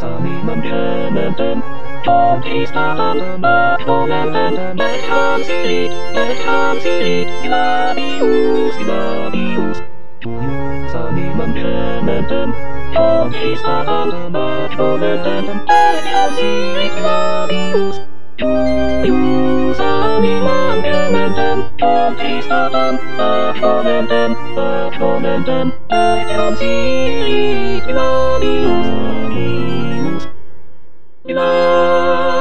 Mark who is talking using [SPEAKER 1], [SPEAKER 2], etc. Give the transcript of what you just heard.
[SPEAKER 1] Salimantementem, Pontis papantem, Aphomentem, et transirit, Ilabius, Tuius Salimantementem, Pontis papantem, Aphomentem, et transirit, Ilabius, Tuius Salimantementem, Pontis papantem, Aphomentem, et transirit, Ilabius, Ilabius.